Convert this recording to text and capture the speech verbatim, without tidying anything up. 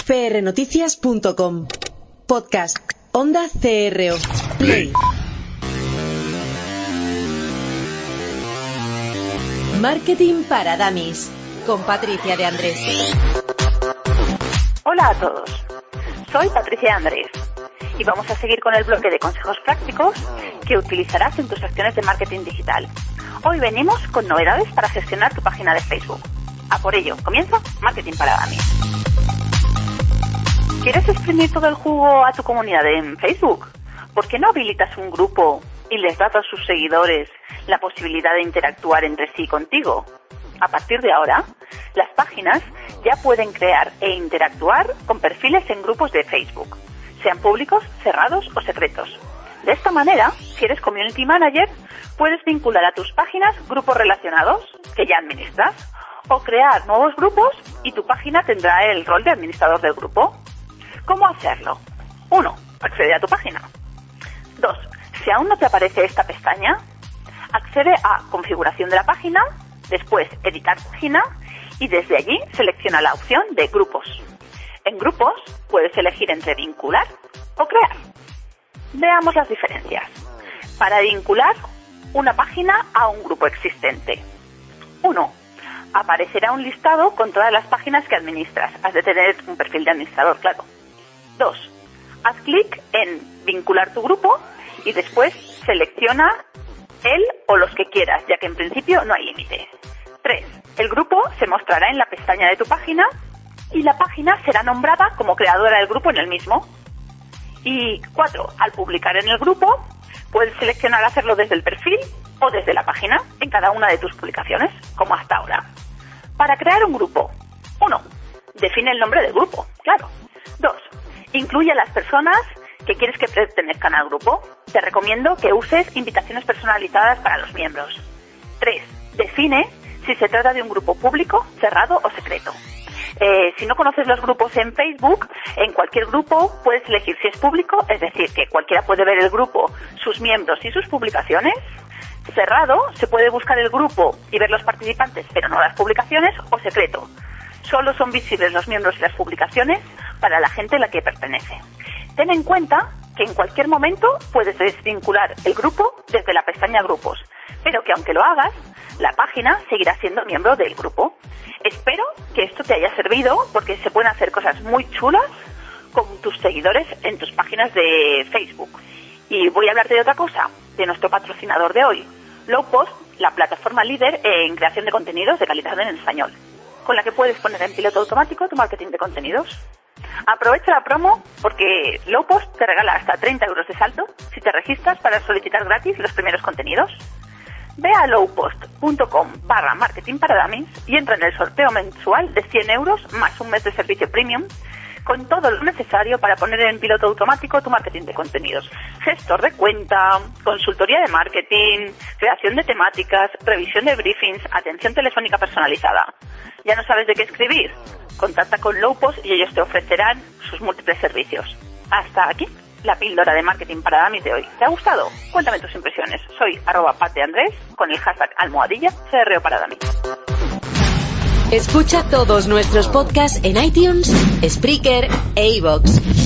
c r noticias punto com. Podcast Onda C R O. Play. Marketing para Dummies, con Patricia de Andrés. Hola a todos, soy Patricia de Andrés y vamos a seguir con el bloque de consejos prácticos que utilizarás en tus acciones de marketing digital. Hoy venimos con novedades para gestionar tu página de Facebook. A por ello, comienza Marketing para Dummies. ¿Quieres exprimir todo el jugo a tu comunidad en Facebook? ¿Por qué no habilitas un grupo y les das a sus seguidores la posibilidad de interactuar entre sí contigo? A partir de ahora, las páginas ya pueden crear e interactuar con perfiles en grupos de Facebook, sean públicos, cerrados o secretos. De esta manera, si eres Community Manager, puedes vincular a tus páginas grupos relacionados que ya administras o crear nuevos grupos y tu página tendrá el rol de administrador del grupo. ¿Cómo hacerlo? uno. Accede a tu página. dos. Si aún no te aparece esta pestaña, accede a Configuración de la página, después Editar página y desde allí selecciona la opción de Grupos. En Grupos puedes elegir entre vincular o crear. Veamos las diferencias. Para vincular una página a un grupo existente. uno. Aparecerá un listado con todas las páginas que administras. Has de tener un perfil de administrador, claro. dos. Haz clic en vincular tu grupo y después selecciona él o los que quieras, ya que en principio no hay límite. tres. El grupo se mostrará en la pestaña de tu página y la página será nombrada como creadora del grupo en el mismo. Y cuatro. Al publicar en el grupo, puedes seleccionar hacerlo desde el perfil o desde la página en cada una de tus publicaciones, como hasta ahora. Para crear un grupo. uno. Define el nombre del grupo, claro. dos. Incluye a las personas que quieres que pertenezcan al grupo. Te recomiendo que uses invitaciones personalizadas para los miembros. tres. Define si se trata de un grupo público, cerrado o secreto. Eh, si no conoces los grupos en Facebook, en cualquier grupo puedes elegir si es público, es decir, que cualquiera puede ver el grupo, sus miembros y sus publicaciones. Cerrado, se puede buscar el grupo y ver los participantes, pero no las publicaciones, o secreto. Solo son visibles los miembros y las publicaciones para la gente a la que pertenece. Ten en cuenta que en cualquier momento puedes desvincular el grupo desde la pestaña Grupos, pero que aunque lo hagas, la página seguirá siendo miembro del grupo. Espero que esto te haya servido porque se pueden hacer cosas muy chulas con tus seguidores en tus páginas de Facebook. Y voy a hablarte de otra cosa, de nuestro patrocinador de hoy, Lowpost, la plataforma líder en creación de contenidos de calidad en español, con la que puedes poner en piloto automático tu marketing de contenidos. Aprovecha la promo porque Lowpost te regala hasta treinta euros de saldo si te registras para solicitar gratis los primeros contenidos. Ve a lowpost punto com barra marketing para dummies y entra en el sorteo mensual de cien euros más un mes de servicio premium con todo lo necesario para poner en piloto automático tu marketing de contenidos. Gestor de cuenta, consultoría de marketing, creación de temáticas, revisión de briefings, atención telefónica personalizada. ¿Ya no sabes de qué escribir? Contacta con Lowpost y ellos te ofrecerán sus múltiples servicios. Hasta aquí la píldora de marketing para dummies de hoy. ¿Te ha gustado? Cuéntame tus impresiones. Soy arroba pateandrés con el hashtag almohadilla C R O para dummies. Escucha todos nuestros podcasts en iTunes, Spreaker e iVoox.